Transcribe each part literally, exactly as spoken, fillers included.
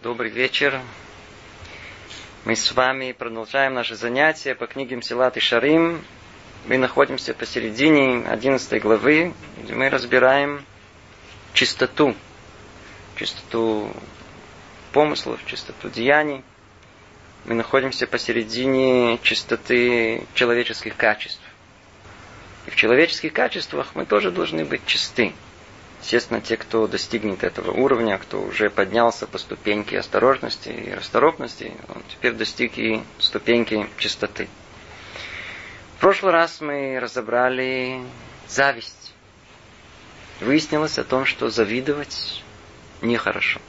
Добрый вечер. Мы с вами продолжаем наши занятия по книге Мсилат Ишарим. Мы находимся посередине одиннадцатой главы, где мы разбираем чистоту. Чистоту помыслов, чистоту деяний. Мы находимся посередине чистоты человеческих качеств. И в человеческих качествах мы тоже должны быть чисты. Естественно, те, кто достигнет этого уровня, кто уже поднялся по ступеньке осторожности и расторопности, он теперь достиг и ступеньки чистоты. В прошлый раз мы разобрали зависть. Выяснилось о том, что завидовать нехорошо.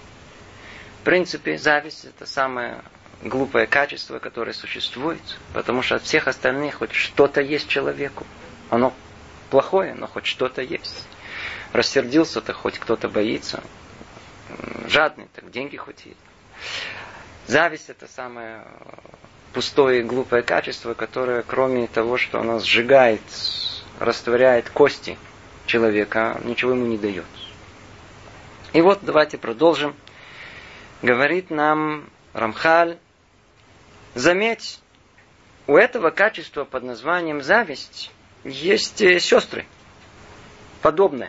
В принципе, зависть – это самое глупое качество, которое существует, потому что от всех остальных хоть что-то есть человеку. Оно плохое, но хоть что-то есть. Рассердился-то, хоть кто-то боится. Жадный, так деньги хоть есть. Зависть – это самое пустое и глупое качество, которое, кроме того, что оно сжигает, растворяет кости человека, ничего ему не дает. И вот давайте продолжим. Говорит нам Рамхаль: заметь, у этого качества под названием зависть есть сестры, подобные.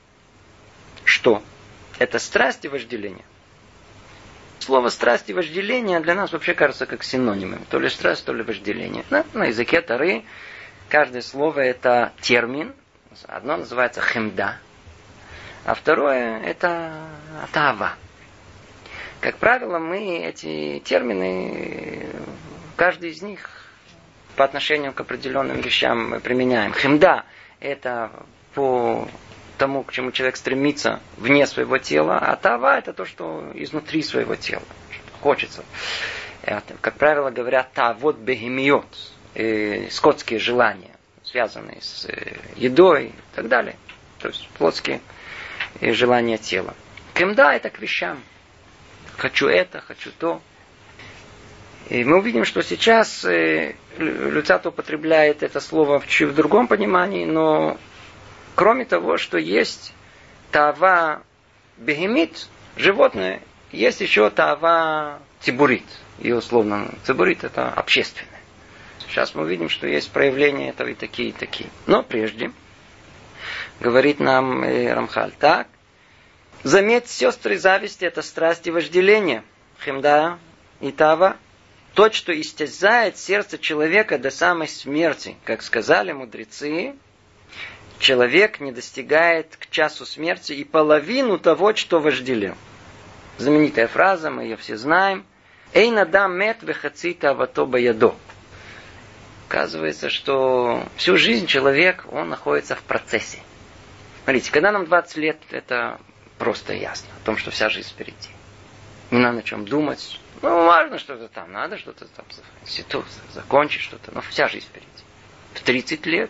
Что? Это страсть и вожделение. Слово страсть и вожделение для нас вообще кажется как синонимы. То ли страсть, то ли вожделение. Да? На языке Торы каждое слово это термин. Одно называется хемда, а второе это тава. Как правило, мы эти термины, каждый из них по отношению к определенным вещам применяем. Хемда это по тому, к чему человек стремится вне своего тела, а тава это то, что изнутри своего тела, что хочется. Это, как правило, говорят тавот бегемиот, э, скотские желания, связанные с э, едой и так далее. То есть плотские э, желания тела. Хемда это к вещам. Хочу это, хочу то. И мы увидим, что сейчас э, Люцат употребляет это слово в, в другом понимании, но кроме того, что есть тава бегемит, животное, есть еще тава цибурит. И условно цибурит это общественное. Сейчас мы увидим, что есть проявления этого и такие, и такие. Но прежде говорит нам э, Рамхаль так. Заметь, сестры зависти это страсть и вожделение. Хемда и тава. То, что истязает сердце человека до самой смерти. Как сказали мудрецы, человек не достигает к часу смерти и половину того, что вожделел. Знаменитая фраза, мы ее все знаем. Эйн адам мет вехаци тавато баядо. Оказывается, что всю жизнь человек, он находится в процессе. Смотрите, когда нам двадцать лет, это просто ясно. О том, что вся жизнь впереди. Не надо о чем думать. Ну, важно что-то там, надо что-то там институт, закончить что-то. Но вся жизнь впереди. В тридцать лет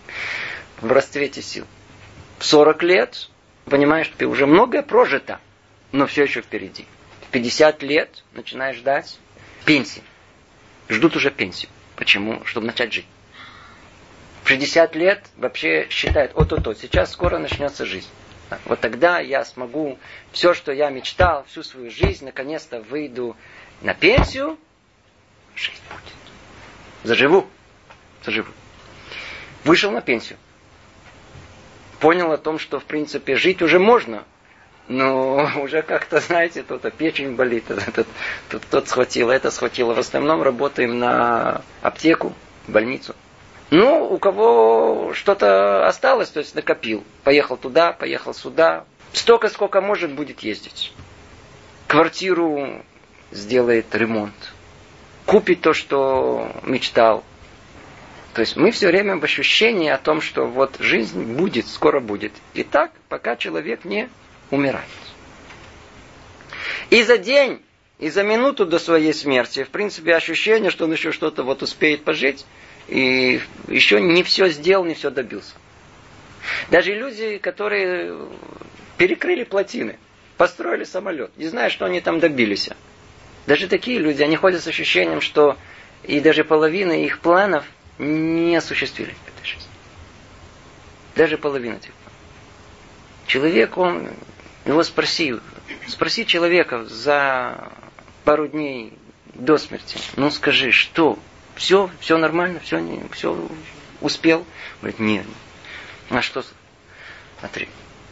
в расцвете сил. В сорок лет понимаешь, что ты уже многое прожито, но все еще впереди. В пятьдесят лет начинаешь ждать пенсии. Ждут уже пенсию. Почему? Чтобы начать жить. В шестьдесят лет вообще считают, вот-вот-вот, сейчас скоро начнется жизнь. Вот тогда я смогу все, что я мечтал всю свою жизнь, наконец-то выйду на пенсию. Жизнь будет. Заживу. Заживу. Вышел на пенсию. Понял о том, что в принципе жить уже можно. Но уже как-то, знаете, то-то печень болит, тот, тот, тот схватило, это схватило. В основном работаем на аптеку, больницу. Ну, у кого что-то осталось, то есть накопил. Поехал туда, поехал сюда. Столько, сколько может, будет ездить. Квартиру сделает ремонт. Купит то, что мечтал. То есть мы все время в ощущении о том, что вот жизнь будет, скоро будет. И так, пока человек не умирает. И за день, и за минуту до своей смерти, в принципе, ощущение, что он еще что-то вот успеет пожить, и еще не все сделал, не все добился. Даже люди, которые перекрыли плотины, построили самолет, не зная, что они там добились. Даже такие люди, они ходят с ощущением, что и даже половина их планов не осуществили в этой жизни. Даже половина этих планов. Человек, он, его спроси, Спроси человека за пару дней до смерти. Ну скажи, что? Все, все нормально, все, не, все успел? Говорит, нет. А что? Смотри.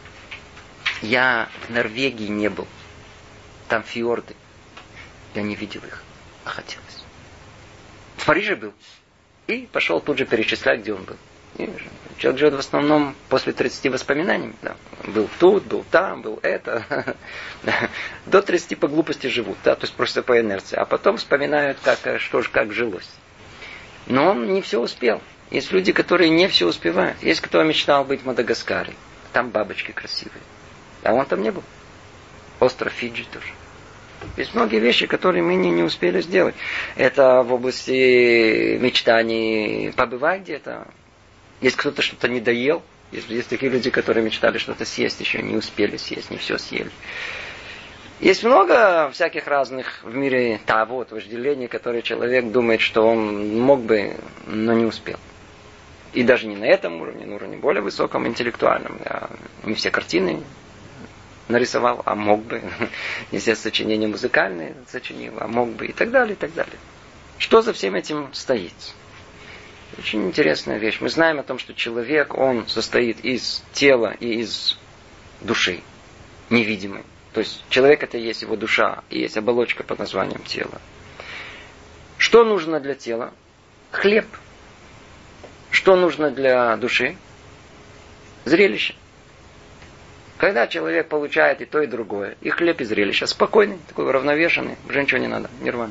Я в Норвегии не был. Там фьорды. Я не видел их, а хотелось. В Париже был. И пошел тут же перечислять, где он был. И человек живет в основном после тридцати воспоминаниями. Да. Был тут, был там, был это. До тридцати по глупости живут. Да, то есть просто по инерции. А потом вспоминают, как, что ж, как жилось. Но он не все успел. Есть люди, которые не все успевают. Есть кто мечтал быть в Мадагаскаре. Там бабочки красивые. А он там не был. Остров Фиджи тоже. Есть многие вещи, которые мы не, не успели сделать. Это в области мечтаний побывать где-то. Есть кто-то что-то не доел. Есть, есть такие люди, которые мечтали что-то съесть, еще не успели съесть, не все съели. Есть много всяких разных в мире того, вожделений, которые человек думает, что он мог бы, но не успел. И даже не на этом уровне, на уровне более высоком, интеллектуальном. Я не все картины нарисовал, а мог бы. Не все сочинения музыкальные сочинил, а мог бы. И так далее, и так далее. Что за всем этим стоит? Очень интересная вещь. Мы знаем о том, что человек, он состоит из тела и из души, невидимой. То есть человек это и есть его душа, и есть оболочка под названием тело. Что нужно для тела? Хлеб. Что нужно для души? Зрелище. Когда человек получает и то, и другое, и хлеб, и зрелище, спокойный, такой уравновешенный, уже ничего не надо, нирвана.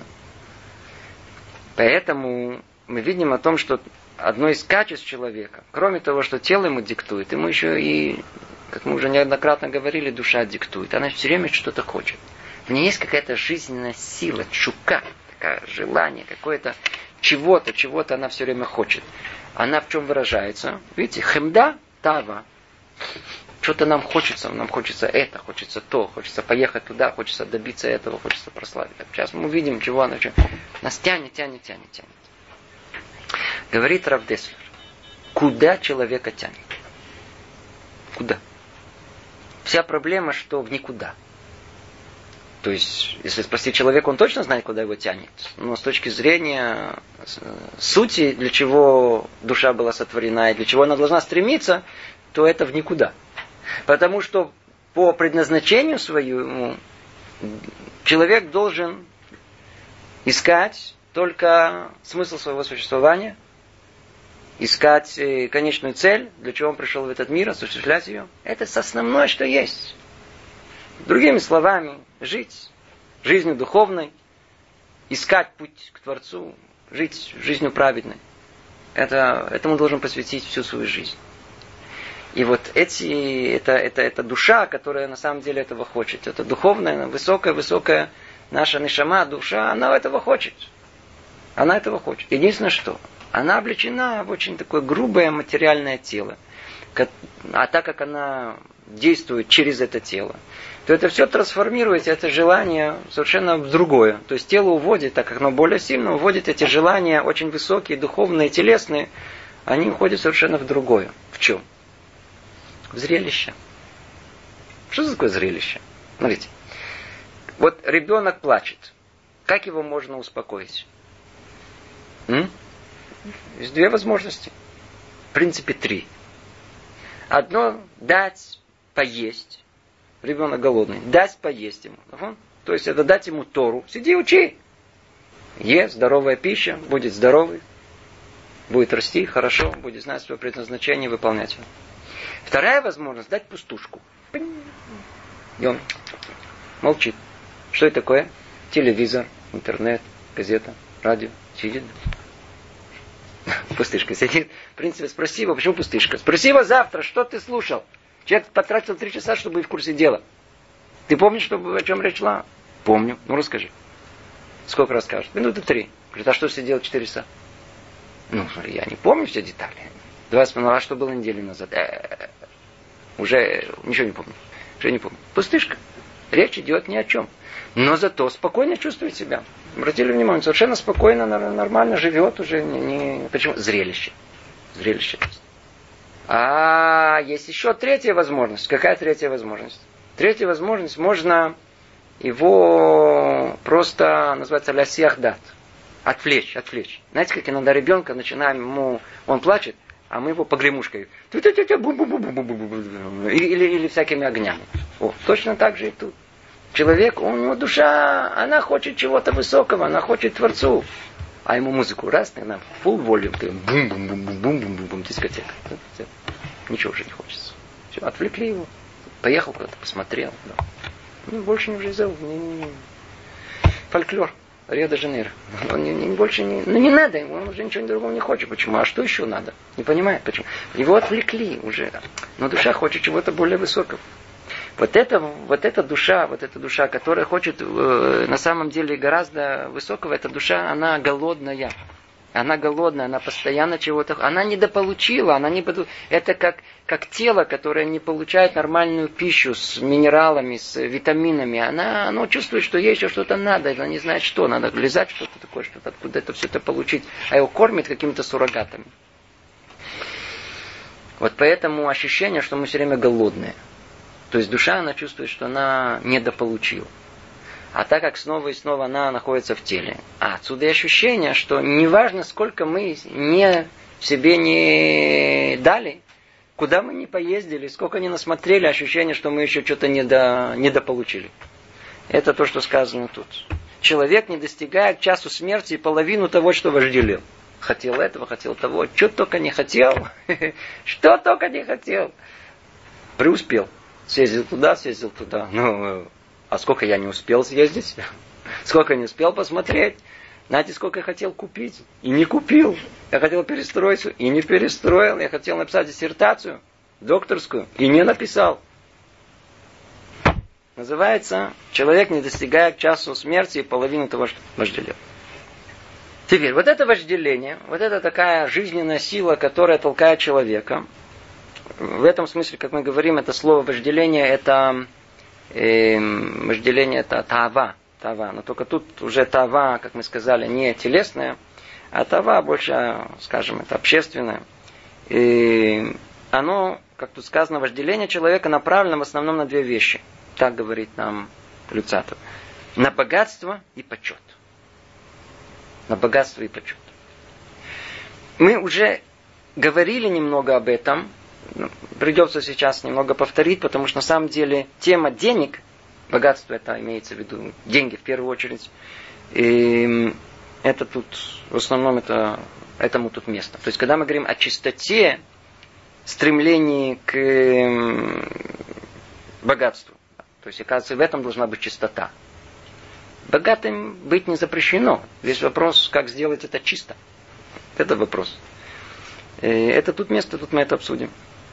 Поэтому мы видим о том, что одно из качеств человека, кроме того, что тело ему диктует, ему еще и, как мы уже неоднократно говорили, душа диктует. Она все время что-то хочет. В ней есть какая-то жизненная сила, чука, такое желание, какое-то чего-то, чего-то она все время хочет. Она в чем выражается? Видите, хемда, тава. Что-то нам хочется, нам хочется это, хочется то, хочется поехать туда, хочется добиться этого, хочется прославить. Сейчас мы увидим, чего она, чего. Нас тянет, тянет, тянет, тянет. Говорит Рав Деслер, куда человека тянет? Куда? Вся проблема, что в никуда. То есть, если спросить человека, он точно знает, куда его тянет. Но с точки зрения сути, для чего душа была сотворена и для чего она должна стремиться, то это в никуда. Потому что по предназначению своему человек должен искать только смысл своего существования, искать конечную цель, для чего он пришел в этот мир, осуществлять ее. Это основное, что есть. Другими словами, жить жизнью духовной, искать путь к Творцу, жить жизнью праведной. Это, этому должен посвятить всю свою жизнь. И вот эти, это, это, это душа, которая на самом деле этого хочет. Это духовная, высокая-высокая наша нишама, душа, она этого хочет. Она этого хочет. Единственное, что она облечена в очень такое грубое материальное тело. А так как она действует через это тело, то это все трансформируется, это желание совершенно в другое. То есть тело уводит, так как оно более сильно, уводит эти желания очень высокие, духовные, телесные, они уходят совершенно в другое. В чем? В зрелище. Что такое зрелище? Смотрите. Вот ребенок плачет. Как его можно успокоить? М? Есть две возможности. В принципе, три. Одно – дать поесть. Ребенок голодный. Дать поесть ему. То есть, это дать ему Тору. Сиди, учи. Е, здоровая пища, будет здоровый. Будет расти хорошо, будет знать свое предназначение и выполнять его. Вторая возможность – дать пустушку. И он молчит. Что это такое? Телевизор, интернет, газета, радио. Сидит. Пустышка сидит. В принципе, спроси его, почему пустышка? Спроси его завтра, что ты слушал? Человек потратил три часа, чтобы быть в курсе дела. Ты помнишь, что, о чем речь шла? Помню. Ну, расскажи. Сколько расскажешь? Минуты три. Говорит, а что сидел четыре часа? Ну, смотри, я не помню все детали. Два вспомнила, а что было неделю назад? Э-э-э. Уже ничего не помню. Уже не помню. Пустышка. Речь идет ни о чем. Но зато спокойно чувствует себя. Обратили внимание, совершенно спокойно, нормально живет уже. Не, не... Почему? Зрелище. Зрелище. А есть еще третья возможность. Какая третья возможность? Третья возможность. Можно его просто называется лясиях дат. Отвлечь, отвлечь. Знаете, как иногда ребенка начинаем ему, он плачет, а мы его погремушкой. Или, или, или всякими огнями. О, точно так же и тут. Человек, у него душа, она хочет чего-то высокого, она хочет Творцу. А ему музыку раз, на full volume, бум-бум-бум-бум-бум-бум-бум, дискотека. Ничего уже не хочется. Все, отвлекли его. Поехал куда-то, посмотрел. Да. Ну, больше не влезал. Не, не, не. Фольклор. Рио-де-Жанейро. Он не, не, больше не... Ну, не надо ему, он уже ничего другого не хочет. Почему? А что еще надо? Не понимает, почему. Его отвлекли уже. Но душа хочет чего-то более высокого. Вот это, вот эта душа, вот эта душа, которая хочет э, на самом деле гораздо высокого, эта душа, она голодная. Она голодная, она постоянно чего-то... Она недополучила, она не... Это как, как тело, которое не получает нормальную пищу с минералами, с витаминами. Она, оно чувствует, что ей еще что-то надо, она не знает что. Надо лизать что-то такое, что-то откуда это все это получить. А его кормят какими-то суррогатами. Вот поэтому ощущение, что мы все время голодные. То есть душа, она чувствует, что она недополучила. А так как снова и снова она находится в теле. А отсюда и ощущение, что неважно, сколько мы не, себе не дали, куда мы не поездили, сколько не насмотрели, ощущение, что мы еще что-то недо, недополучили. Это то, что сказано тут. Человек не достигает к часу смерти половину того, что вожделел. Хотел этого, хотел того, что только не хотел, что только не хотел. Преуспел. Съездил туда, съездил туда. Ну, а сколько я не успел съездить? Сколько не успел посмотреть? Знаете, сколько я хотел купить? И не купил. Я хотел перестроить, и не перестроил. Я хотел написать диссертацию, докторскую, и не написал. Называется, человек не достигает к часу смерти и половину того, что вожделел. Теперь, вот это вожделение, вот это такая жизненная сила, которая толкает человека. В этом смысле, как мы говорим, это слово вожделение, это э, вожделение, это тава, тава. Но только тут уже тава, как мы сказали, не телесная, а тава больше, скажем, это общественное. И оно, как тут сказано, вожделение человека направлено в основном на две вещи. Так говорит нам Люцатов. На богатство и почет. На богатство и почет. Мы уже говорили немного об этом. Придется сейчас немного повторить, потому что на самом деле тема денег, богатство это имеется в виду, деньги в первую очередь, и это тут, в основном это, этому тут место. То есть, когда мы говорим о чистоте, стремлении к богатству, то есть, оказывается, в этом должна быть чистота. Богатым быть не запрещено. Весь вопрос, как сделать это чисто. Это вопрос. И это тут место, тут мы это обсудим.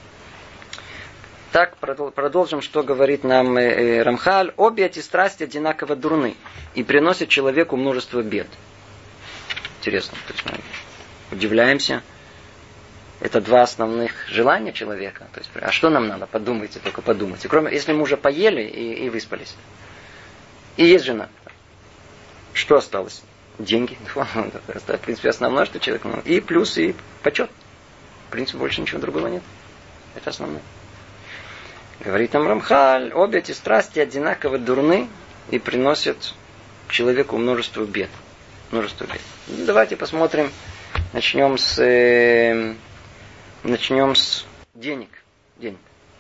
Так, продолжим, что говорит нам Рамхаль. Обе эти страсти одинаково дурны и приносят человеку множество бед. Интересно, то есть мы удивляемся. Это два основных желания человека. То есть, а что нам надо? Подумайте, только подумайте. Кроме, если мы уже поели и, и выспались. И есть жена. Что осталось? Деньги. Это, в принципе, основное, что человек... И плюс, и почет. В принципе, больше ничего другого нет. Это основное. Говорит нам Рамхаль, обе эти страсти одинаково дурны и приносят человеку множество бед. Множество бед. Давайте посмотрим. Начнем с, э, начнем с денег. денег.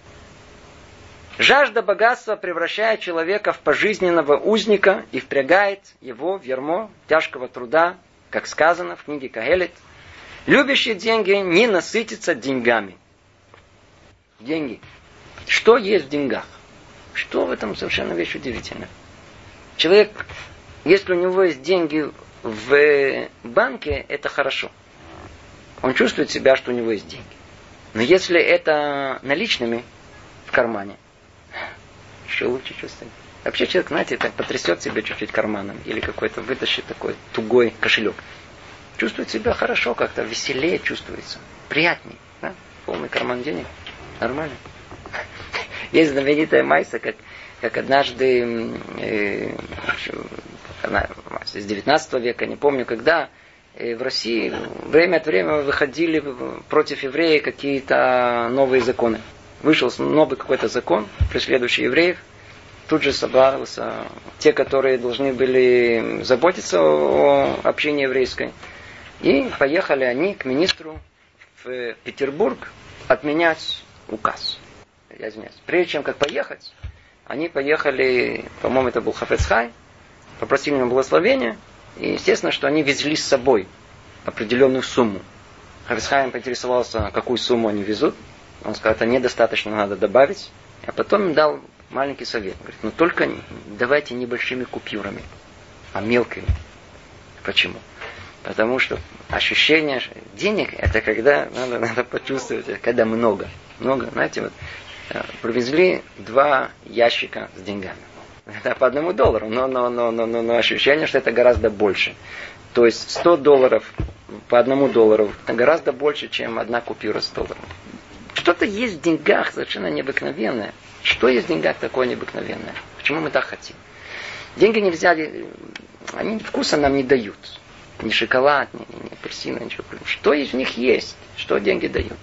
Жажда богатства превращает человека в пожизненного узника и впрягает его в ярмо тяжкого труда, как сказано в книге Каэлит. Любящий деньги не насытится деньгами. Деньги. Что есть в деньгах? Что в этом совершенно вещь удивительная. Человек, если у него есть деньги в банке, это хорошо. Он чувствует себя, что у него есть деньги. Но если это наличными в кармане, еще лучше чувствует. Вообще человек, знаете, так потрясет себя чуть-чуть карманом или какой-то вытащит такой тугой кошелек. Чувствует себя хорошо как-то, веселее чувствуется. Приятнее. Да? Полный карман денег. Нормально. Есть знаменитая майса, как, как однажды э, с девятнадцатого века, не помню когда, э, в России время от времени выходили против евреев какие-то новые законы. Вышел новый какой-то закон, преследующий евреев. тут же собрался те, которые должны были заботиться о общине еврейской. И поехали они к министру в Петербург отменять указ. Я извиняюсь. Прежде чем как поехать, они поехали, по-моему, это был Хафец Хай, попросили ему благословения, и естественно, что они везли с собой определенную сумму. Хафец Хай поинтересовался, какую сумму они везут. Он сказал, это недостаточно, надо добавить. А потом им дал маленький совет. Говорит, ну только давайте небольшими купюрами, а мелкими. Почему? Потому что ощущение денег, это когда надо, надо почувствовать, когда много. Много, знаете, вот привезли два ящика с деньгами. Это по одному доллару, но, но, но, но, но, но ощущение, что это гораздо больше. То есть сто долларов по одному доллару, это гораздо больше, чем одна купюра с долларом. Что-то есть в деньгах совершенно необыкновенное. Что есть в деньгах такое необыкновенное? Почему мы так хотим? Деньги нельзя, они вкуса нам не дают. Ни шоколад, ни, ни апельсины, ничего. Что из них есть? Что деньги дают?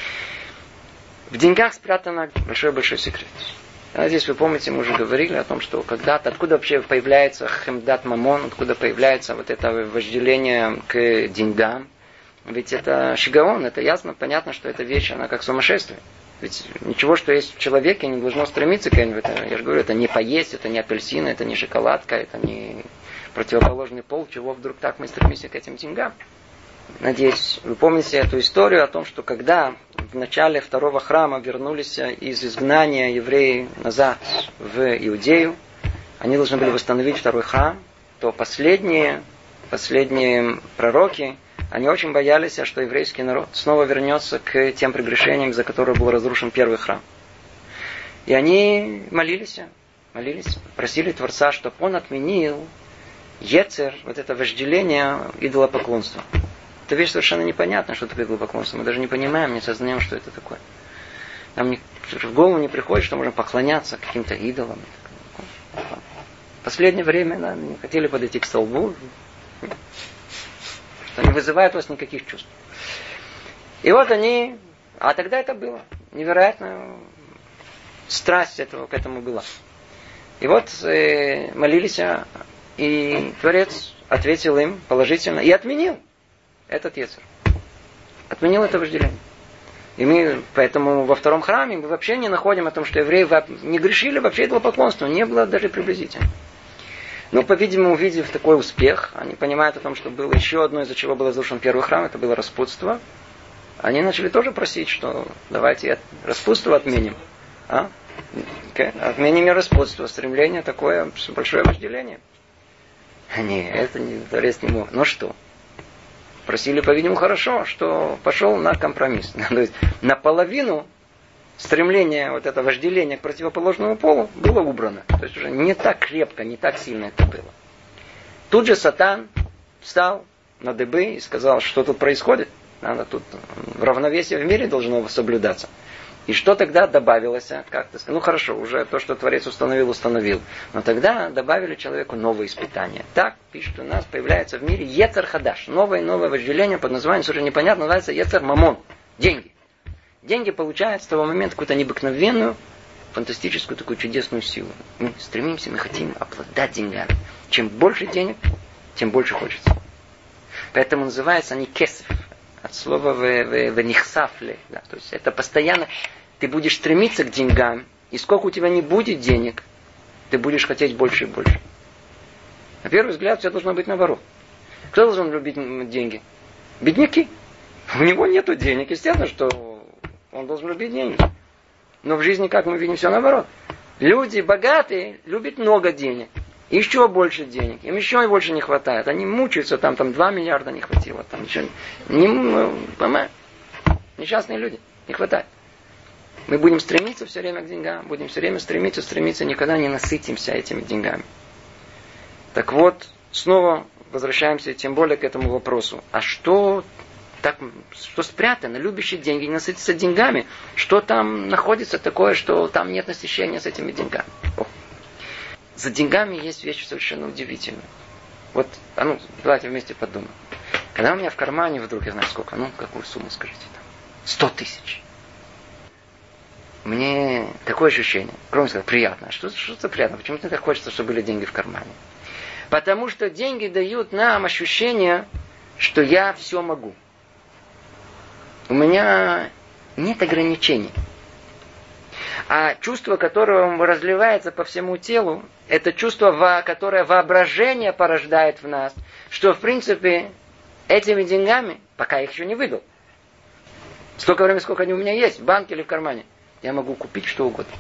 В деньгах спрятан большой-большой секрет. А здесь, вы помните, мы уже говорили о том, что когда-то, откуда вообще появляется хемдат мамон, откуда появляется вот это вожделение к деньгам. Ведь это шигаон, это ясно, понятно, что эта вещь, она как сумасшествие. Ведь ничего, что есть в человеке, не должно стремиться к этому. Я же говорю, это не поесть, это не апельсины, это не шоколадка, это не противоположный пол, чего вдруг так мы стремимся к этим деньгам. Надеюсь, вы помните эту историю о том, что когда в начале второго храма вернулись из изгнания евреи назад в Иудею, они должны были восстановить второй храм, то последние, последние пророки, они очень боялись, что еврейский народ снова вернется к тем прегрешениям, за которые был разрушен первый храм. И они молились, молились, просили Творца, чтобы он отменил ецер, вот это вожделение идолопоклонства. Это вещь совершенно непонятна, что такое идолопоклонство. Мы даже не понимаем, не сознаем, что это такое. Нам не, в голову не приходит, что можно поклоняться каким-то идолам. В последнее время да, не хотели подойти к столбу, что не вызывает у вас никаких чувств. И вот они, а тогда это было. Невероятная страсть этого, к этому была. И вот э, молились, и Творец ответил им положительно и отменил этот ецер. Отменил это вожделение. И мы, поэтому во втором храме мы вообще не находим о том, что евреи не грешили вообще идолопоклонством, не было даже приблизительно. Но, по-видимому, увидев такой успех, они понимают о том, что было еще одно, из-за чего был разрушен первый храм, это было распутство. Они начали тоже просить, что давайте распутство отменим. А? Okay. Отменим распутство, стремление такое, большое вожделение. Нет, это не, Творец не мог. Ну что? Просили, по-видимому, хорошо, что пошел на компромисс. То есть наполовину стремление, вот это вожделение к противоположному полу было убрано. То есть уже не так крепко, не так сильно это было. Тут же Сатан встал на дыбы и сказал, что тут происходит. Надо тут равновесие в мире должно соблюдаться. И что тогда добавилось? Как-то, ну хорошо, уже то, что Творец установил, установил. Но тогда добавили человеку новые испытания. Так, пишет, у нас появляется в мире ецер хадаш. Новое новое вожделение под названием, совершенно непонятно, называется ецер мамон. Деньги. Деньги получают с того момента какую-то необыкновенную, фантастическую, такую чудесную силу. Мы стремимся, мы хотим обладать деньгами. Чем больше денег, тем больше хочется. Поэтому называются они кесов. От слова венихсафле. Да, то есть это постоянно ты будешь стремиться к деньгам, и сколько у тебя не будет денег, ты будешь хотеть больше и больше. На первый взгляд все должно быть наоборот. Кто должен любить деньги? Бедняки. У него нету денег. Естественно, что он должен любить деньги. Но в жизни, как мы видим, все наоборот. Люди богатые любят много денег. Еще больше денег. Им еще больше не хватает. Они мучаются, там, там два миллиарда не хватило. Там еще не, не, несчастные люди. Не хватает. Мы будем стремиться все время к деньгам. Будем все время стремиться, стремиться. Никогда не насытимся этими деньгами. Так вот, снова возвращаемся тем более к этому вопросу. А что так, что спрятано? Любящие деньги, не насытиться деньгами. Что там находится такое, что там нет насыщения с этими деньгами? О. За деньгами есть вещь совершенно удивительная. Вот, а ну, давайте вместе подумаем. Когда у меня в кармане вдруг, я знаю сколько, ну, какую сумму скажите там? Сто тысяч. мне такое ощущение, кроме того, приятно. А что, что за приятно? Почему мне так хочется, чтобы были деньги в кармане? Потому что деньги дают нам ощущение, что я все могу. У меня нет ограничений. А чувство, которое разливается по всему телу, это чувство, которое воображение порождает в нас, что, в принципе, этими деньгами, пока я их еще не выдал, столько времени, сколько они у меня есть, в банке или в кармане, я могу купить что угодно.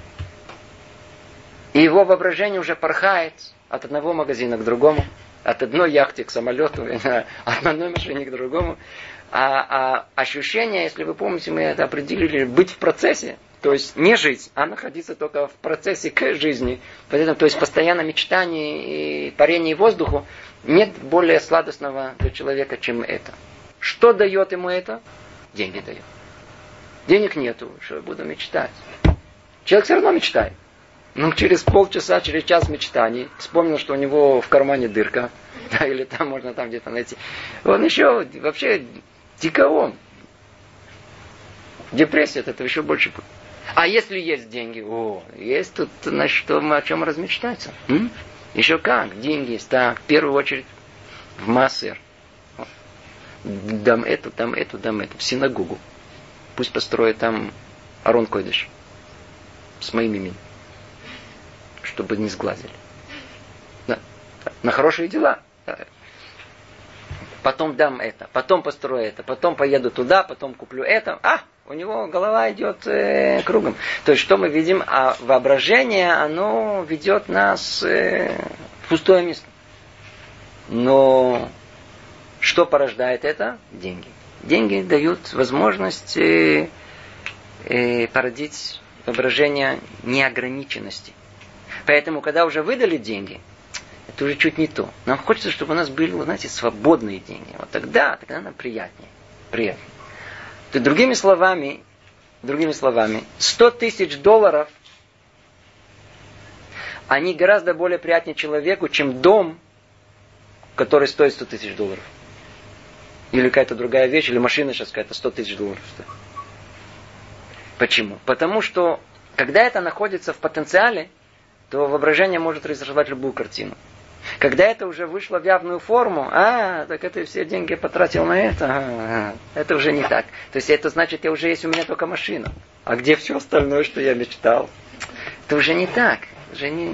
И его воображение уже порхает от одного магазина к другому, от одной яхты к самолету, от одной машины к другому. А, а ощущение, если вы помните, мы это определили, быть в процессе, то есть не жить, а находиться только в процессе к жизни. Поэтому, то есть постоянно мечтание и парение воздуху, нет более сладостного для человека, чем это. Что дает ему это? Деньги дает. Денег нету, что я буду мечтать. Человек все равно мечтает. Ну, через полчаса, через час мечтаний, вспомнил, что у него в кармане дырка, да, или там можно там где-то найти. Он еще вообще дикоон. Депрессия от этого еще больше будет. А если есть деньги, о, есть тут на что, о чем размечтаться. М? Еще как, деньги есть, так, в первую очередь в Маасер. Дам эту, дам эту, дам эту, в синагогу. Пусть построят там Арон Койдыш с моим именем, чтобы не сглазили. Да. На хорошие дела. Потом дам это, потом построю это, потом поеду туда, потом куплю это. А, у него голова идет э, кругом. То есть, что мы видим? А воображение, оно ведет нас э, в пустое место. Но что порождает это? Деньги. Деньги дают возможность э, э, породить воображение неограниченности. Поэтому, когда уже выдали деньги, это уже чуть не то. Нам хочется, чтобы у нас были, знаете, свободные деньги. Вот тогда, тогда нам приятнее. Приятнее. То, другими словами, другими словами, сто тысяч долларов, они гораздо более приятнее человеку, чем дом, который стоит сто тысяч долларов. Или какая-то другая вещь, или машина сейчас какая-то сто тысяч долларов стоит. Почему? Потому что, когда это находится в потенциале, то воображение может разрисовать любую картину. Когда это уже вышло в явную форму, а, так это все деньги потратил на это, а, это уже не так. То есть это значит, я уже есть у меня только машина. А где все остальное, что я мечтал? Это уже не так. Уже не...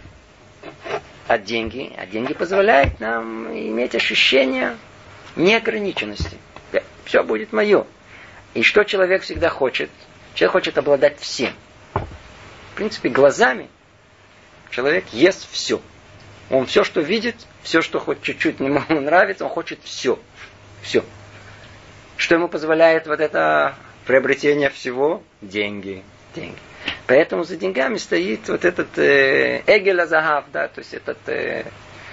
А деньги, а деньги позволяют нам иметь ощущение неограниченности. Все будет мое. И что человек всегда хочет? Человек хочет обладать всем. В принципе, глазами человек ест все. Он все, что видит, все, что хоть чуть-чуть ему нравится, он хочет все. Все. Что ему позволяет вот это приобретение всего? Деньги. Деньги. Поэтому за деньгами стоит вот этот э, Эгель Азахав, да, то есть этот э,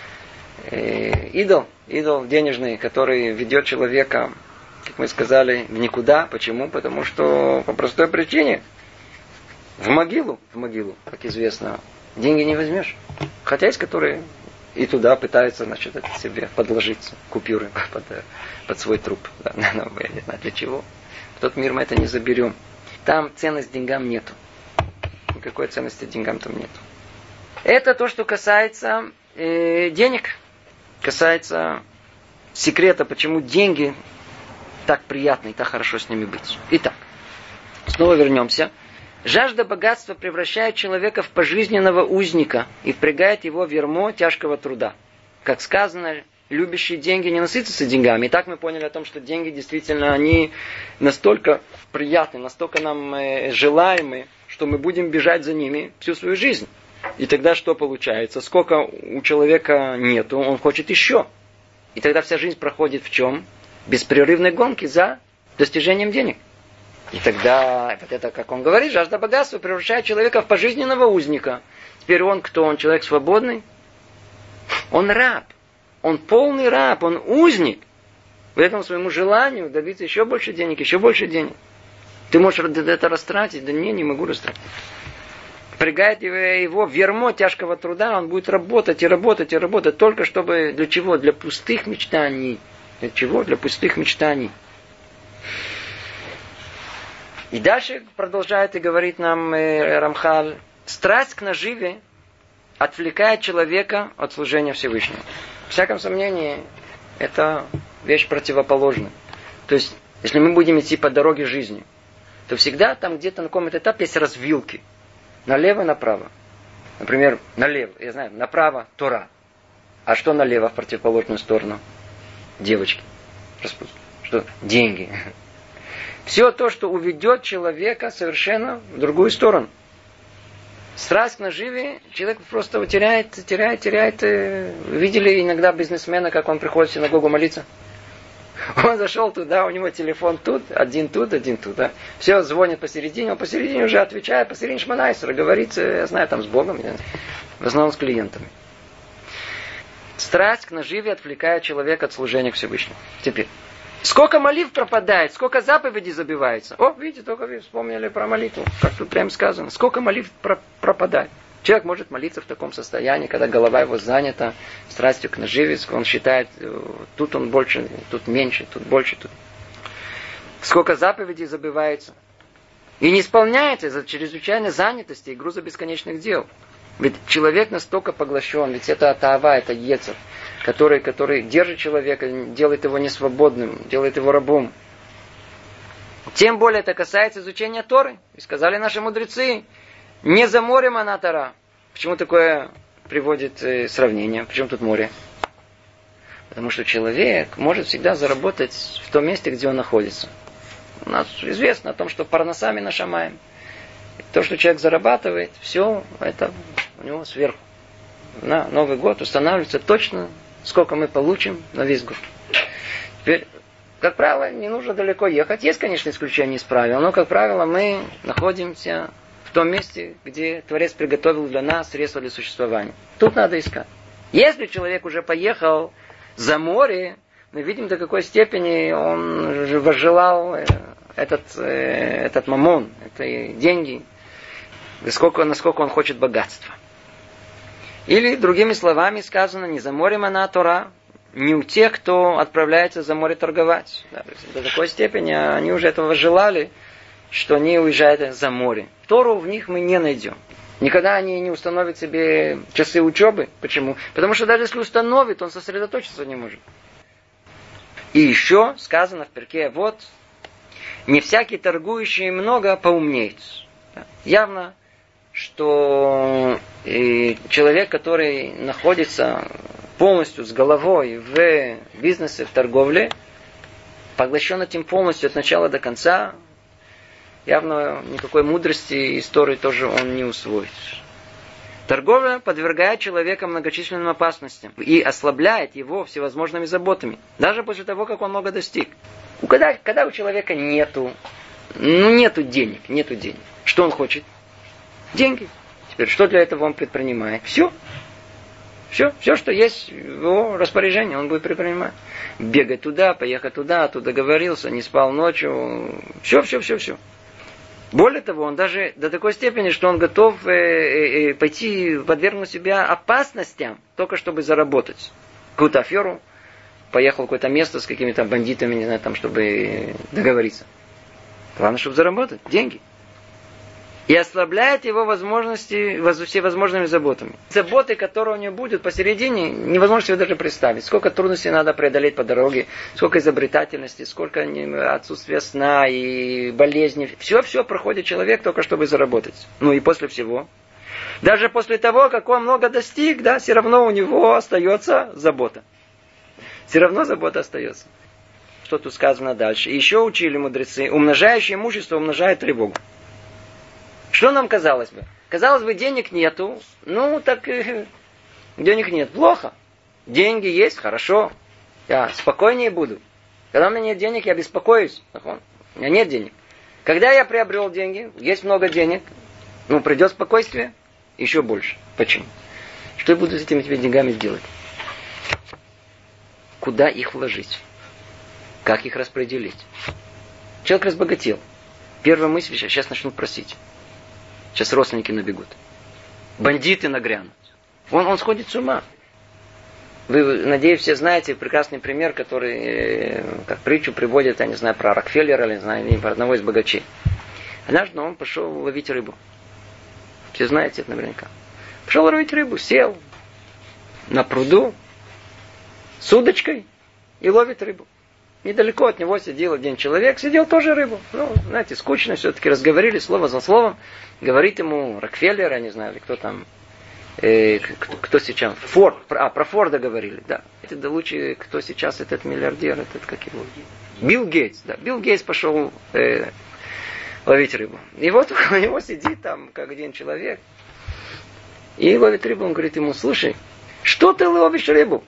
э, идол, идол денежный, который ведет человека, как мы сказали, в никуда. Почему? Потому что по простой причине в могилу, в могилу, как известно, деньги не возьмешь. Хотя есть, которые и туда пытаются, значит, это себе подложить купюры под, под свой труп. Да, но я не знаю для чего. В тот мир мы это не заберем. Там ценность деньгам нету. Никакой ценности деньгам там нету. Это то, что касается э, денег. Касается секрета, почему деньги так приятно и так хорошо с ними быть. Итак, снова вернемся. Жажда богатства превращает человека в пожизненного узника и впрягает его в ярмо тяжкого труда. Как сказано, любящие деньги не насытятся деньгами. И так мы поняли о том, что деньги действительно, они настолько приятны, настолько нам э, желаемы, что мы будем бежать за ними всю свою жизнь. И тогда что получается? Сколько у человека нету, он хочет еще. И тогда вся жизнь проходит в чем? Беспрерывной гонки за достижением денег. И тогда, вот это, как он говорит, жажда богатства превращает человека в пожизненного узника. Теперь он кто? Он человек свободный? Он раб. Он полный раб, он узник. Поэтому своему желанию добиться еще больше денег, еще больше денег. Ты можешь это растратить? Да не, не могу растратить. Впрягает его в ярмо тяжкого труда, он будет работать и работать и работать, только чтобы для чего? Для пустых мечтаний. Для чего? Для пустых мечтаний. И дальше продолжает и говорит нам э, Рамхаль, страсть к наживе отвлекает человека от служения Всевышнему. В всяком сомнении, это вещь противоположная. То есть, если мы будем идти по дороге жизни, то всегда там где-то на каком-то этапе есть развилки. Налево, направо. Например, налево, я знаю, направо Тора. А что налево в противоположную сторону? Девочки. Что? Деньги. Все то, что уведет человека совершенно в другую сторону. Страсть к наживе, человек просто теряет, теряет, теряет. Видели иногда бизнесмена, как он приходит в синагогу молиться? Он зашел туда, у него телефон тут, один тут, один тут. Да. Все, звонит посередине, он посередине уже отвечает, посередине шманайсера, говорит, я знаю, там с Богом, в основном с клиентами. Страсть к наживе отвлекает человека от служения к Всевышнему. Теперь, сколько молитв пропадает, сколько заповедей забивается. О, видите, только вы вспомнили про молитву, как тут прямо сказано. Сколько молитв про- пропадает. Человек может молиться в таком состоянии, когда голова его занята страстью к наживе, он считает, тут он больше, тут меньше, тут больше, тут. Сколько заповедей забывается. И не исполняется из-за чрезвычайной занятости и груза бесконечных дел. Ведь человек настолько поглощен, ведь это атава, это ецер, который, который держит человека, делает его несвободным, делает его рабом. Тем более это касается изучения Торы. И сказали наши мудрецы, не за морем она Тора. Почему такое приводит э, сравнение? Почему тут море? Потому что человек может всегда заработать в том месте, где он находится. У нас известно о том, что парносами нашамаем. То, что человек зарабатывает, все это у него сверху. На Новый год устанавливается точно, сколько мы получим на весь год. Теперь, как правило, не нужно далеко ехать. Есть, конечно, исключения из правил, но, как правило, мы находимся в том месте, где Творец приготовил для нас средства для существования. Тут надо искать. Если человек уже поехал за море, мы видим, до какой степени он возжелал этот, этот мамон, это деньги, насколько, насколько он хочет богатства. Или, другими словами сказано, не за морем она Тора, не у тех, кто отправляется за море торговать. Да, до такой степени они уже этого желали, что они уезжают за море. Тору в них мы не найдем. Никогда они не установят себе часы учебы. Почему? Потому что даже если установит, он сосредоточиться не может. И еще сказано в перке, вот, не всякий торгующий много поумнеет. Явно, что человек, который находится полностью с головой в бизнесе, в торговле, поглощен этим полностью от начала до конца, явно никакой мудрости и истории тоже он не усвоит. Торговля подвергает человека многочисленным опасностям и ослабляет его всевозможными заботами, даже после того, как он много достиг. Когда, когда у человека нету, ну, нету денег, нету денег, что он хочет? Деньги. Теперь, что для этого он предпринимает? Все. Все, все, что есть в его распоряжении, он будет предпринимать. Бегать туда, поехать туда, тут договорился, не спал ночью. Все, все, все, все. Более того, он даже до такой степени, что он готов э, э, пойти подвергнуть себя опасностям, только чтобы заработать. Какую-то аферу, поехал в какое-то место с какими-то бандитами, не знаю, там, чтобы договориться. Главное, чтобы заработать деньги. И ослабляет его возможности всевозможными заботами. Заботы, которые у него будут посередине, невозможно себе даже представить. Сколько трудностей надо преодолеть по дороге, сколько изобретательности, сколько отсутствия сна и болезней. Все-все проходит человек только чтобы заработать. Ну и после всего. Даже после того, как он много достиг, да, все равно у него остается забота. Все равно забота остается. Что тут сказано дальше? Еще учили мудрецы, умножающее имущество умножает тревогу. Что нам казалось бы? Казалось бы, денег нету. Ну, так э, денег нет. Плохо. Деньги есть, хорошо. Я спокойнее буду. Когда у меня нет денег, я беспокоюсь. У меня нет денег. Когда я приобрел деньги, есть много денег, ну, придет спокойствие, еще больше. Почему? Что я буду с этими деньгами делать? Куда их вложить? Как их распределить? Человек разбогател. Первая мысль, сейчас начнут просить. Сейчас родственники набегут. Бандиты нагрянут. Он, он сходит с ума. Вы, надеюсь, все знаете прекрасный пример, который, как притчу приводит, я не знаю, про Рокфеллера, или не знаю, или про одного из богачей. Однажды он пошел ловить рыбу. Все знаете это наверняка. Пошел ловить рыбу, сел на пруду с удочкой и ловит рыбу. Недалеко от него сидел один человек, сидел тоже рыбу. Ну, знаете, скучно все-таки, разговорили слово за словом. Говорит ему Рокфеллер, я не знаю, или кто там, э, кто, кто сейчас, Форд, а, про Форда говорили, да. Это да лучше, кто сейчас этот миллиардер, этот как его? Билл Гейтс, да. Билл Гейтс пошел э, ловить рыбу. И вот у него сидит там, как один человек, и ловит рыбу, он говорит ему, слушай, что ты ловишь рыбу?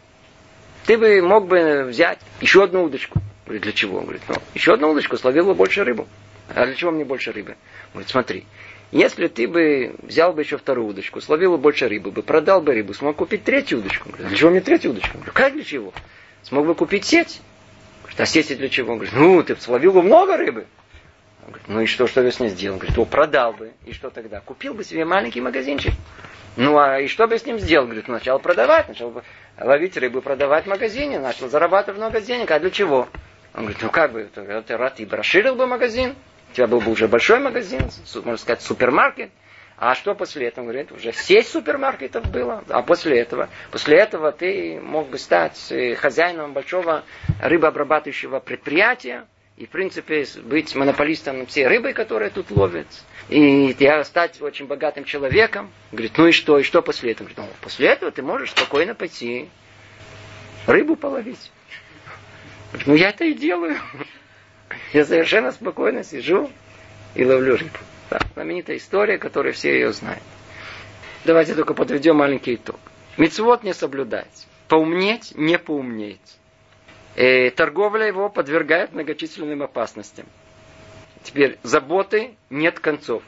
Ты бы мог бы взять еще одну удочку. Говорит, для чего? Он говорит, ну, еще одну удочку, словил бы больше рыбу. А для чего мне больше рыбы? Он говорит, смотри, если ты бы взял бы еще вторую удочку, словил бы больше рыбы, бы продал бы рыбу, смог купить третью удочку. Он говорит, для чего мне третью удочку? Он говорит, как для чего? Смог бы купить сеть. Он говорит, а сеть для чего? Он говорит, ну, ты словил бы много рыбы. Он говорит, ну и что, что я с ней сделал? Он говорит, ну, продал бы. И что тогда? Купил бы себе маленький магазинчик. Ну, а и что бы с ним сделал? Говорит, начал продавать, начал бы ловить рыбу, продавать в магазине, начал зарабатывать много денег. А для чего? Он говорит, ну как бы, ты рад, ты бы расширил бы магазин, у тебя был бы уже большой магазин, можно сказать, супермаркет. А что после этого? Он говорит, уже сеть супермаркетов было. А после этого? После этого ты мог бы стать хозяином большого рыбообрабатывающего предприятия. И, в принципе, быть монополистом всей рыбы, которая тут ловит. И я стать очень богатым человеком. Говорит, ну и что? И что после этого? Говорит, ну, после этого ты можешь спокойно пойти рыбу половить. Говорит, ну я это и делаю. Я совершенно спокойно сижу и ловлю рыбу. Да, знаменитая история, которую все ее знают. Давайте только подведем маленький итог. Мицвот не соблюдать. Поумнеть не поумнеть. И торговля его подвергает многочисленным опасностям. Теперь, заботы нет концов.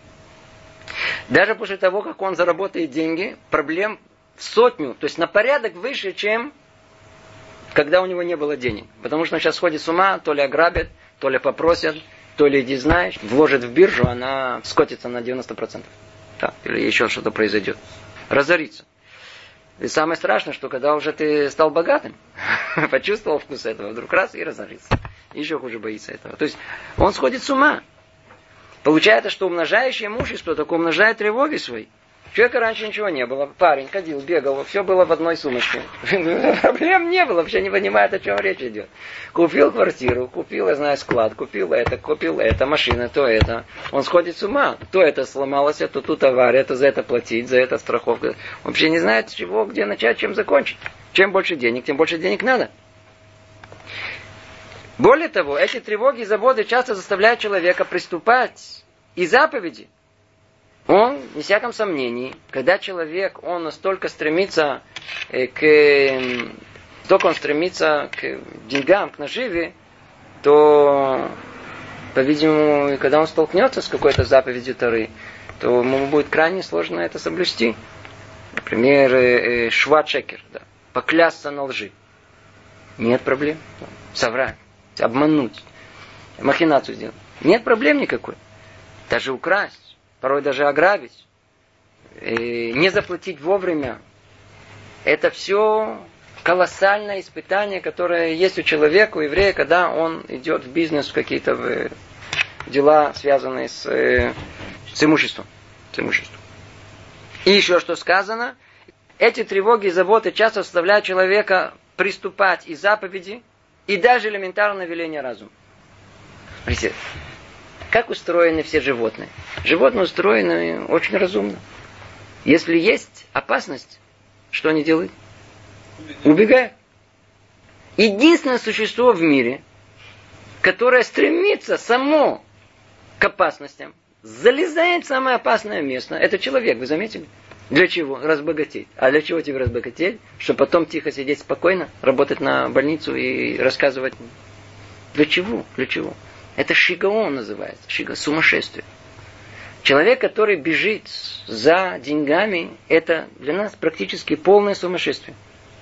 Даже после того, как он заработает деньги, проблем в сотню, то есть на порядок выше, чем когда у него не было денег. Потому что он сейчас сходит с ума, то ли ограбят, то ли попросят, то ли, не знаешь, вложит в биржу, она скотится на девяносто процентов. Да, или еще что-то произойдет. Разорится. И самое страшное, что когда уже ты стал богатым, почувствовал вкус этого, вдруг раз и разорился. Еще хуже боится этого. То есть он сходит с ума. Получается, что умножающее имущество только умножает тревоги свои. У человека раньше ничего не было. Парень ходил, бегал, все было в одной сумочке. Проблем не было, вообще не понимает, о чем речь идет. Купил квартиру, купил, я знаю, склад, купил это, купил это, машина, то это. Он сходит с ума. То это сломалось, то тут авария, то за это платить, за это страховка. Он вообще не знает, с чего, где начать, чем закончить. Чем больше денег, тем больше денег надо. Более того, эти тревоги и заботы часто заставляют человека приступать и заповеди. Он, не всяком сомнении, когда человек, он настолько стремится к, только он стремится к деньгам, к наживе, то, по-видимому, когда он столкнется с какой-то заповедью Торы, то ему будет крайне сложно это соблюсти. Например, шват шекер, да, поклясться на лжи. Нет проблем. Соврать, обмануть, махинацию сделать. Нет проблем никакой. Даже украсть. Порой даже ограбить, не заплатить вовремя. Это все колоссальное испытание, которое есть у человека, у еврея, когда он идет в бизнес, в какие-то дела, связанные с, с имуществом. С имуществом. И еще что сказано, эти тревоги и заботы часто заставляют человека приступать и заповеди, и даже элементарное веление разума. Смотрите, как устроены все животные? Животные устроены очень разумно. Если есть опасность, что они делают? Убегают. Единственное существо в мире, которое стремится само к опасностям, залезает в самое опасное место, это человек, вы заметили? Для чего? Разбогатеть. А для чего тебе разбогатеть? Чтобы потом тихо сидеть спокойно, работать на больницу и рассказывать. Для чего? Для чего? Это шигаон называется. Шига, сумасшествие. Человек, который бежит за деньгами, это для нас практически полное сумасшествие.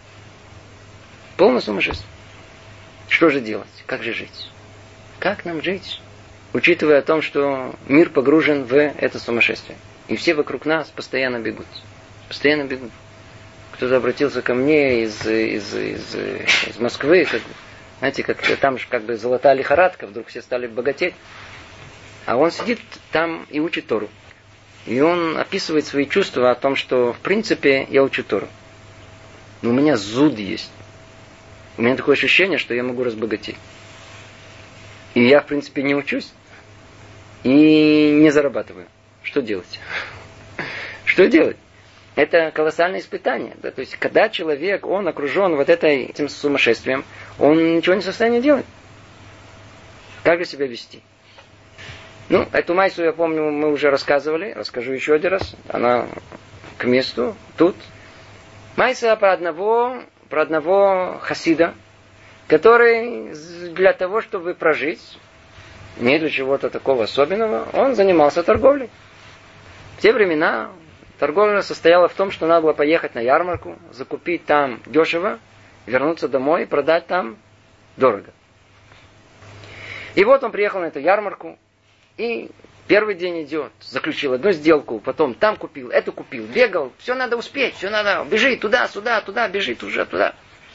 Полное сумасшествие. Что же делать? Как же жить? Как нам жить? Учитывая о том, что мир погружен в это сумасшествие. И все вокруг нас постоянно бегут. Постоянно бегут. Кто-то обратился ко мне из, из, из, из Москвы, как, знаете, как там же как бы золотая лихорадка, вдруг все стали богатеть. А он сидит там и учит Тору. И он описывает свои чувства о том, что, в принципе, я учу Тору. Но у меня зуд есть. У меня такое ощущение, что я могу разбогатеть. И я, в принципе, не учусь. И не зарабатываю. Что делать? Что делать? Это колоссальное испытание. Да? То есть, когда человек, он окружен вот этой, этим сумасшествием, он ничего не в состоянии делать. Как же себя вести? Ну, эту майсу, я помню, мы уже рассказывали. Расскажу еще один раз. Она к месту, тут. Майса про одного, про одного хасида, который для того, чтобы прожить, не для чего-то такого особенного, он занимался торговлей. В те времена торговля состояла в том, что надо было поехать на ярмарку, закупить там дешево, вернуться домой и продать там дорого. И вот он приехал на эту ярмарку, и первый день идет, заключил одну сделку, потом там купил, эту купил, бегал, все надо успеть, все надо, бежи туда, сюда, туда, бежи уже туда.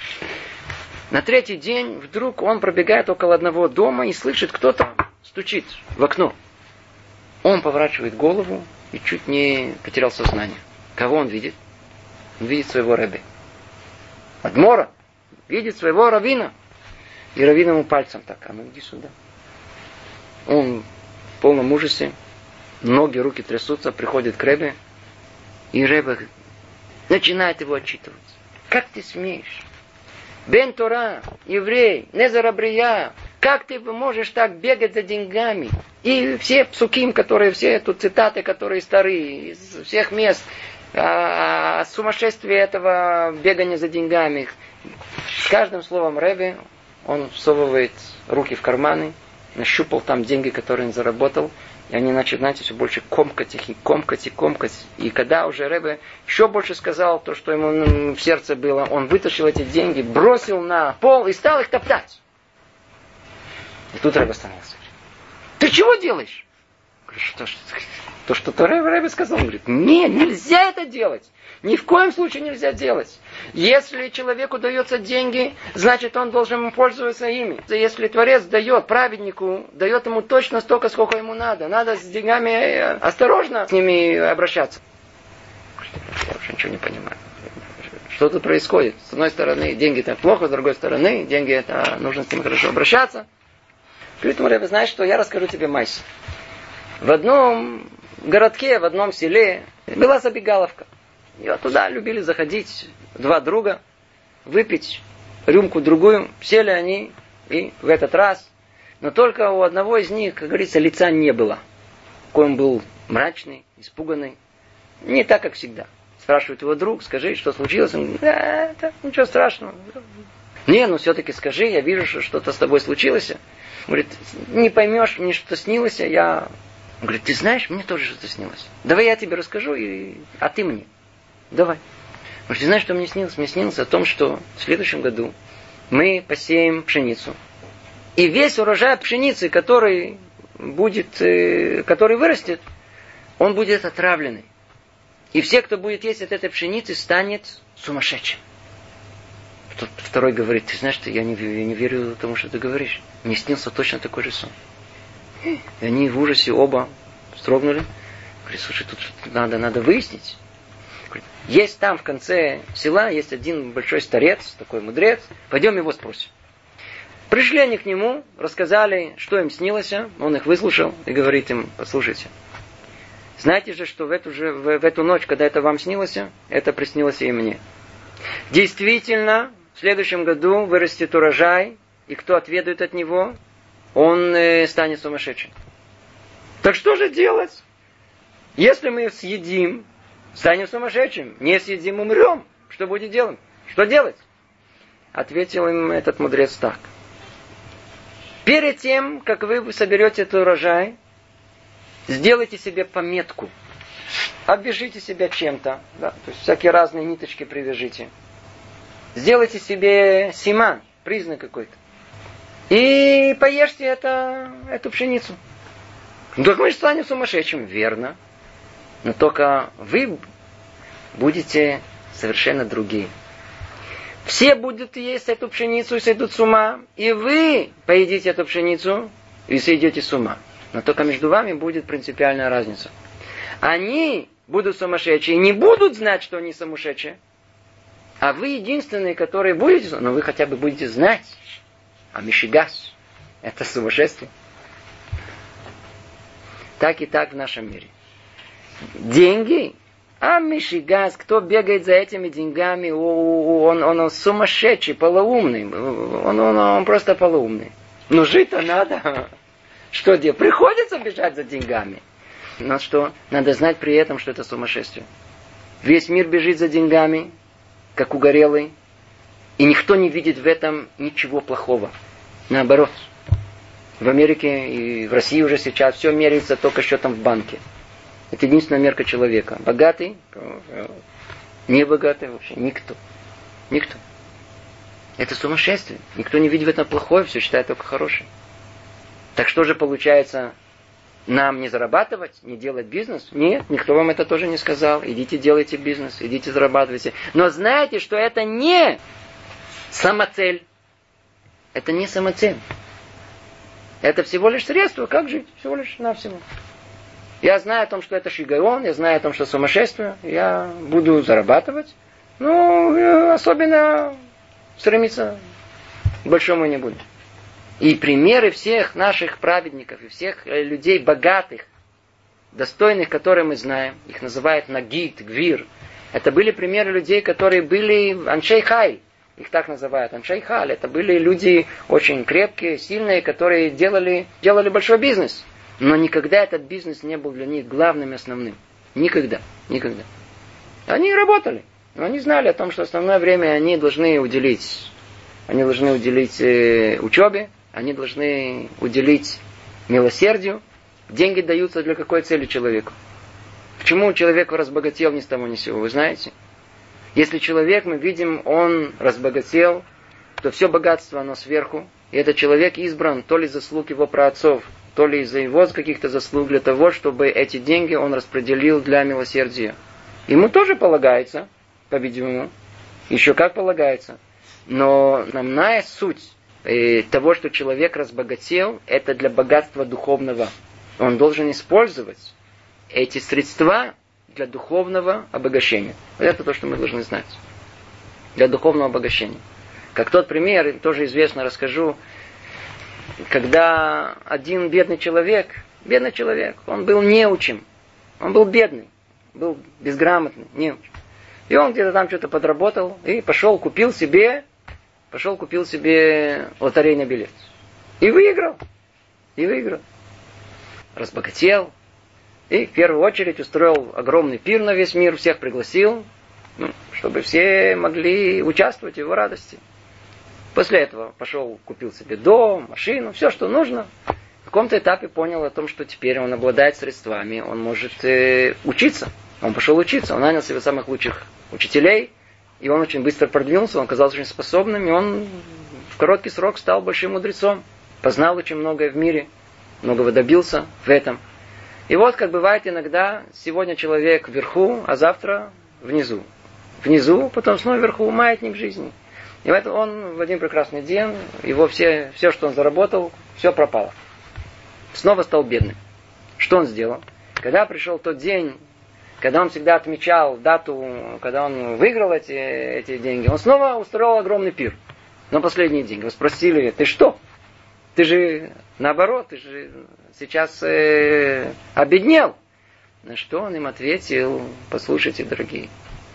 На третий день вдруг он пробегает около одного дома и слышит, кто-то стучит в окно. Он поворачивает голову и чуть не потерял сознание. Кого он видит? Он видит своего ребе. Адмора видит своего раввина. И раввин ему пальцем так, а ну иди сюда. Он в полном ужасе, ноги, руки трясутся, приходит к ребе, и ребе начинает его отчитывать. Как ты смеешь? Бен Тора, еврей, Незер Абрия, как ты можешь так бегать за деньгами? И все псуким, которые, все тут цитаты, которые старые, из всех мест, а, а, сумасшествие этого бегания за деньгами. С каждым словом ребе он всовывает руки в карманы, нащупал там деньги, которые он заработал, и они начали, знаете, все больше комкать их, и комкать, и комкать. И когда уже ребе еще больше сказал то, что ему в сердце было, он вытащил эти деньги, бросил на пол и стал их топтать. И тут ребе остановился. Ты чего делаешь? Говорю, что, что, то, что то ребе, ребе сказал. Он говорит, нет, нельзя это делать. Ни в коем случае нельзя делать. Если человеку дается деньги, значит он должен пользоваться ими. Если Творец дает праведнику, дает ему точно столько, сколько ему надо. Надо с деньгами осторожно с ними обращаться. Я вообще ничего не понимаю. Что тут происходит? С одной стороны, деньги это плохо, с другой стороны, деньги это нужно с ними хорошо обращаться. Говорит ему, ребята, знаешь что, я расскажу тебе майс. В одном городке, в одном селе была забегаловка. И вот туда любили заходить два друга, выпить рюмку-другую. Сели они и в этот раз. Но только у одного из них, как говорится, лица не было. Какой он был мрачный, испуганный. Не так, как всегда. Спрашивает его друг, скажи, что случилось? Он говорит, да, это ничего страшного. Не, ну все-таки скажи, я вижу, что что-то с тобой случилось. Говорит, не поймешь, мне что-то снилось, я... Он говорит, ты знаешь, мне тоже что-то снилось. Давай я тебе расскажу, и... а ты мне. Давай. Может, ты знаешь, что мне снилось? Мне снилось о том, что в следующем году мы посеем пшеницу. И весь урожай пшеницы, который будет, который вырастет, он будет отравленный. И все, кто будет есть от этой пшеницы, станет сумасшедшим. Тут второй говорит, ты знаешь, что я не, я не верю тому, что ты говоришь. Мне снился точно такой же сон. И они в ужасе оба вздрогнули. Говорит, слушай, тут надо, надо выяснить. Есть там в конце села, есть один большой старец, такой мудрец. Пойдем его спросим. Пришли они к нему, рассказали, что им снилось. Он их выслушал и говорит им, послушайте. Знаете же, что в эту, же, в, в эту ночь, когда это вам снилось, это приснилось и мне. Действительно, в следующем году вырастет урожай, и кто отведает от него, он э, станет сумасшедшим. Так что же делать? Если мы съедим, станем сумасшедшим. Не съедим, умрем. Что будет делать? Что делать? Ответил им этот мудрец так. Перед тем, как вы соберете этот урожай, сделайте себе пометку. Обвяжите себя чем-то. Да? То есть всякие разные ниточки привяжите. Сделайте себе симан, признак какой-то. И поешьте это, эту пшеницу. Ну, так мы же станем сумасшедшим. Верно. Но только вы будете совершенно другие. Все будут есть эту пшеницу и сойдут с ума. И вы поедите эту пшеницу и сойдете с ума. Но только между вами будет принципиальная разница. Они будут сумасшедшие, не будут знать, что они сумасшедшие. А вы единственные, которые будете, но вы хотя бы будете знать. А мишигас – это сумасшествие. Так и так в нашем мире. Деньги, а мишигас, кто бегает за этими деньгами, он, он, он сумасшедший, полоумный. Он, он, он просто полоумный. Но жить-то надо. Что делать? Приходится бежать за деньгами. Но что? Надо знать при этом, что это сумасшествие. Весь мир бежит за деньгами, как угорелый. И никто не видит в этом ничего плохого. Наоборот. В Америке и в России уже сейчас все меряется только счетом в банке. Это единственная мерка человека. Богатый, не богатый вообще, никто. Никто. Это сумасшествие. Никто не видит в этом плохое, все считает только хорошее. Так что же получается, нам не зарабатывать, не делать бизнес? Нет, никто вам это тоже не сказал. Идите делайте бизнес, идите зарабатывайте. Но знаете, что это не самоцель. Это не самоцель. Это всего лишь средство, как жить, всего лишь навсего. Я знаю о том, что это шигайон, я знаю о том, что сумасшествие, я буду зарабатывать, но особенно стремиться к большому не буду. И примеры всех наших праведников и всех людей богатых, достойных, которые мы знаем, их называют нагид, гвир, это были примеры людей, которые были аншей хай, их так называют, аншей халь, это были люди очень крепкие, сильные, которые делали, делали большой бизнес. Но никогда этот бизнес не был для них главным и основным. Никогда. Никогда. Они работали. Но они знали о том, что основное время они должны уделить. Они должны уделить э, учебе. Они должны уделить милосердию. Деньги даются для какой цели человеку? Почему человек разбогател ни с того ни с сего? Вы знаете? Если человек, мы видим, он разбогател, то все богатство, оно сверху. И этот человек избран то ли заслуг его праотцов, то ли из-за его каких-то заслуг, для того, чтобы эти деньги он распределил для милосердия. Ему тоже полагается, по-видимому, еще как полагается. Но основная суть э, того, что человек разбогател, это для богатства духовного. Он должен использовать эти средства для духовного обогащения. Вот это то, что мы должны знать. Для духовного обогащения. Как тот пример, тоже известно, расскажу, когда один бедный человек, бедный человек, он был неучим, он был бедный, был безграмотный, неучим. И он где-то там что-то подработал и пошел, купил себе, пошел, купил себе лотерейный билет. И выиграл. И выиграл. Разбогател. И в первую очередь устроил огромный пир на весь мир, всех пригласил, ну, чтобы все могли участвовать в его радости. После этого пошел, купил себе дом, машину, все, что нужно. В каком-то этапе понял о том, что теперь он обладает средствами, он может э, учиться. Он пошел учиться, он нанял себе самых лучших учителей, и он очень быстро продвинулся, он оказался очень способным, и он в короткий срок стал большим мудрецом. Познал очень многое в мире, многого добился в этом. И вот, как бывает иногда, сегодня человек вверху, а завтра внизу. Внизу, потом снова вверху, маятник жизни. И вот он в один прекрасный день, его все, все, что он заработал, все пропало. Снова стал бедным. Что он сделал? Когда пришел тот день, когда он всегда отмечал дату, когда он выиграл эти, эти деньги, он снова устроил огромный пир. На последние деньги. Его спросили, ты что? Ты же наоборот, ты же сейчас э, обеднел. На что он им ответил, послушайте, дорогие,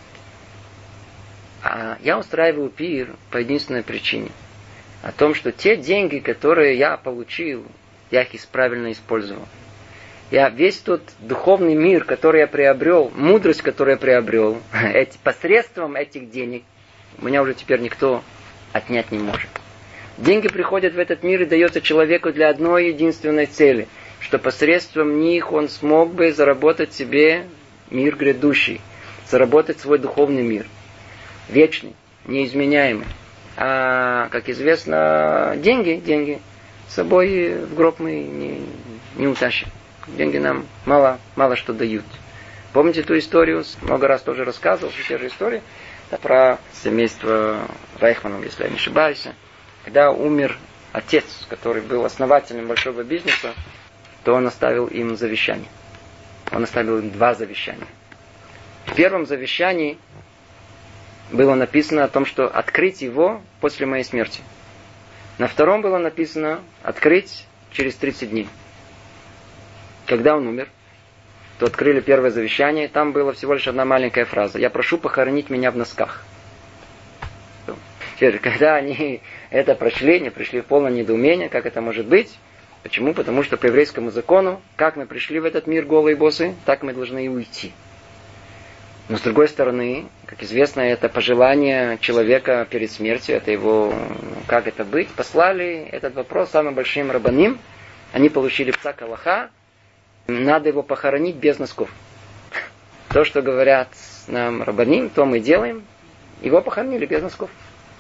а я устраиваю пир по единственной причине. О том, что те деньги, которые я получил, я их правильно использовал. Я весь тот духовный мир, который я приобрел, мудрость, которую я приобрел, эти, посредством этих денег, у меня уже теперь никто отнять не может. Деньги приходят в этот мир и дается человеку для одной единственной цели, что посредством них он смог бы заработать себе мир грядущий, заработать свой духовный мир. Вечный, неизменяемый. А, как известно, деньги, деньги с собой в гроб мы не, не утащим. Деньги нам мало, мало что дают. Помните ту историю? Много раз тоже рассказывал, все те же истории. Да, про семейство Райхманов, если я не ошибаюсь. Когда умер отец, который был основателем большого бизнеса, то он оставил им завещание. Он оставил им два завещания. В первом завещании было написано о том, что открыть его после моей смерти. На втором было написано открыть через тридцать дней. Когда он умер, то открыли первое завещание, там была всего лишь одна маленькая фраза: «Я прошу похоронить меня в носках». Теперь, когда они это прочли, они пришли в полное недоумение, как это может быть. Почему? Потому что по еврейскому закону, как мы пришли в этот мир голые босы, так мы должны и уйти. Но с другой стороны, как известно, это пожелание человека перед смертью, это его, как это быть, послали этот вопрос самым большим рабаним. Они получили псак алаха, надо его похоронить без носков. То, что говорят нам рабаним, то мы делаем. Его похоронили без носков.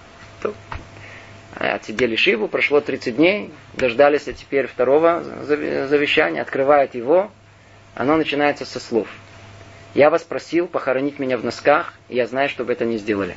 Отсидели шиву, прошло тридцать дней, дождались а теперь второго завещания, открывают его, оно начинается со слов: «Я вас просил похоронить меня в носках, и я знаю, что вы это не сделали».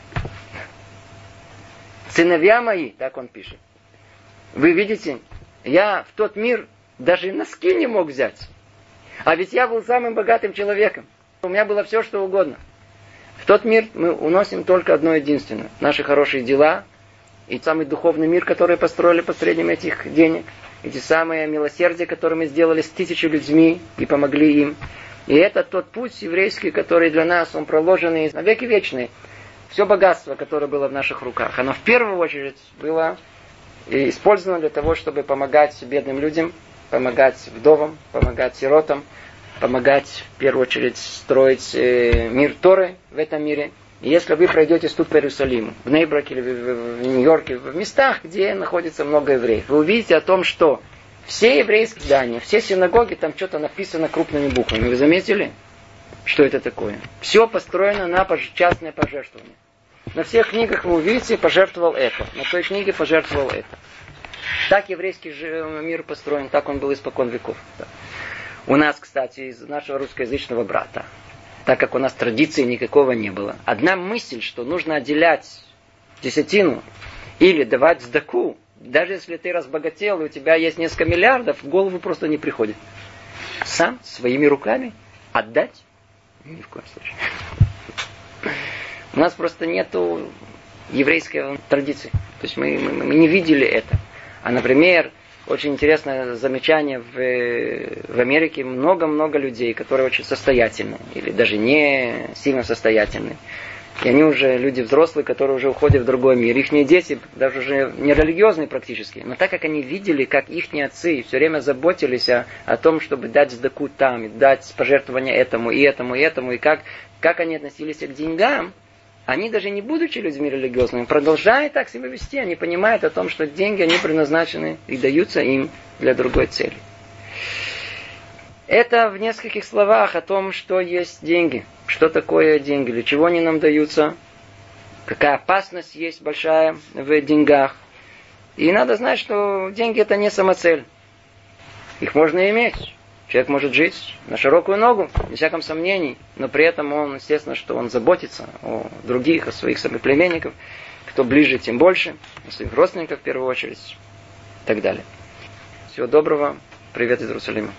«Сыновья мои», так он пишет, «вы видите, я в тот мир даже носки не мог взять, а ведь я был самым богатым человеком, у меня было все, что угодно. В тот мир мы уносим только одно единственное: наши хорошие дела и самый духовный мир, который построили посредством этих денег, эти самые милосердия, которые мы сделали с тысячей людьми и помогли им. И это тот путь еврейский, который для нас, он проложенный на веки вечные. Все богатство, которое было в наших руках, оно в первую очередь было использовано для того, чтобы помогать бедным людям, помогать вдовам, помогать сиротам, помогать в первую очередь строить мир Торы в этом мире. И если вы пройдете тут по Иерусалиму, в Нейбраке или в Нью-Йорке, в местах, где находится много евреев, вы увидите о том, что все еврейские здания, все синагоги, там что-то написано крупными буквами. Вы заметили, что это такое? Все построено на частное пожертвование. На всех книгах вы увидите, пожертвовал это. На той книге пожертвовал это. Так еврейский мир построен, так он был испокон веков. У нас, кстати, из нашего русскоязычного брата, так как у нас традиции никакого не было, одна мысль, что нужно отделять десятину или давать сдаку, даже если ты разбогател и у тебя есть несколько миллиардов, в голову просто не приходит. Сам, своими руками отдать? Ни в коем случае. У нас просто нету еврейской традиции. То есть мы, мы, мы не видели это. А, например, очень интересное замечание в, в Америке. Много-много людей, которые очень состоятельны. Или даже не сильно состоятельны. И они уже люди взрослые, которые уже уходят в другой мир. Ихние дети даже уже не религиозные практически. Но так как они видели, как ихние отцы все время заботились о, о том, чтобы дать сдаку там, и дать пожертвование этому, и этому, и этому, и как, как они относились к деньгам, они даже не будучи людьми религиозными, продолжая так себя вести, они понимают о том, что деньги, они предназначены и даются им для другой цели. Это в нескольких словах о том, что есть деньги. Что такое деньги, для чего они нам даются, какая опасность есть большая в деньгах. И надо знать, что деньги это не самоцель. Их можно иметь. Человек может жить на широкую ногу, без всяком сомнений, но при этом он, естественно, что он заботится о других, о своих соплеменников, кто ближе, тем больше, о своих родственниках в первую очередь, и так далее. Всего доброго. Привет из Иерусалима.